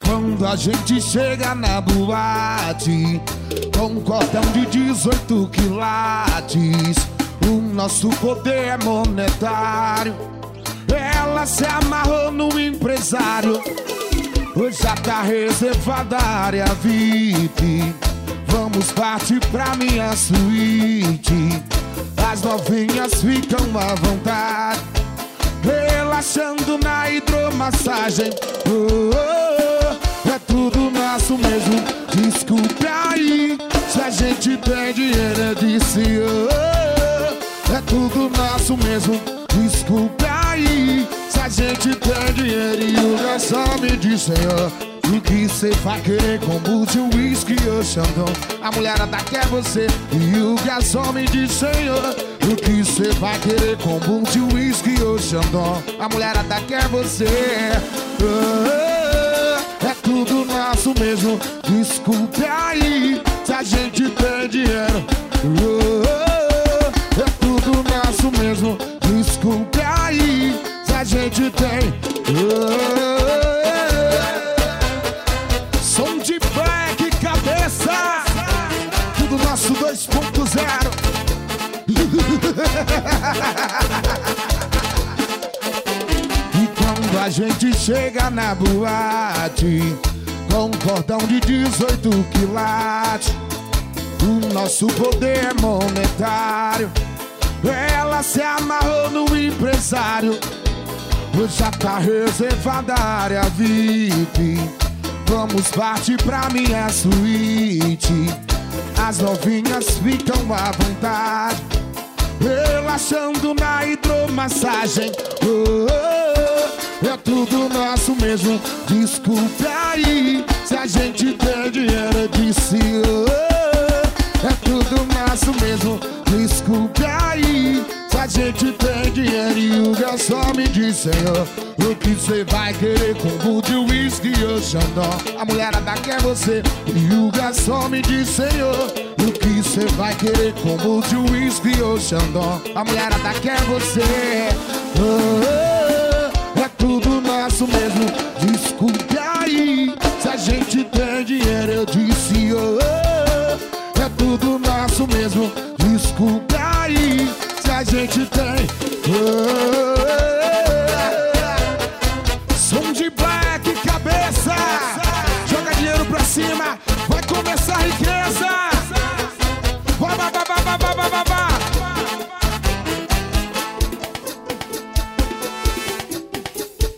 Quando a gente chega na boate com um cordão de 18 quilates, o nosso poder é monetário. Ela se amarrou no empresário, hoje já tá reservada a área VIP. Vamos partir pra minha suíte, as novinhas ficam à vontade, relaxando na hidromassagem. Oh, oh, é tudo nosso mesmo, desculpe aí se a gente tem dinheiro. Eu disse oh, é tudo nosso mesmo, desculpe aí se a gente tem dinheiro. E o garçom me disse o que cê vai querer com boot, whisky ou Xandão? A mulherada quer você. E o garçom me diz, senhor, o que cê vai querer com boot, whisky ou Xandão? A mulherada quer você. É tudo nosso mesmo, desculpe aí se a gente tem dinheiro. É tudo nosso mesmo, desculpe aí se a gente tem. Som de back, cabeça, tudo nosso 2.0. E quando a gente chega na boate com um cordão de 18 quilates, o nosso poder é monetário. Ela se amarrou no empresário, hoje já tá reservada a área VIP. Vamos partir pra minha suíte, as novinhas ficam à vontade, relaxando na hidromassagem. Oh, oh, é tudo nosso mesmo, desculpe aí se a gente tem dinheiro. Eu disse oh, é tudo nosso mesmo, desculpe aí se a gente tem dinheiro. E o garçom me diz, senhor, o que cê vai querer com boot, whisky ou Xandão? A mulherada quer você. E o garçom me diz, senhor, o que cê vai querer com boot, whisky ou Xandão? A mulherada quer você. Oh, oh, é tudo nosso mesmo, desculpe aí se a gente tem dinheiro. Eu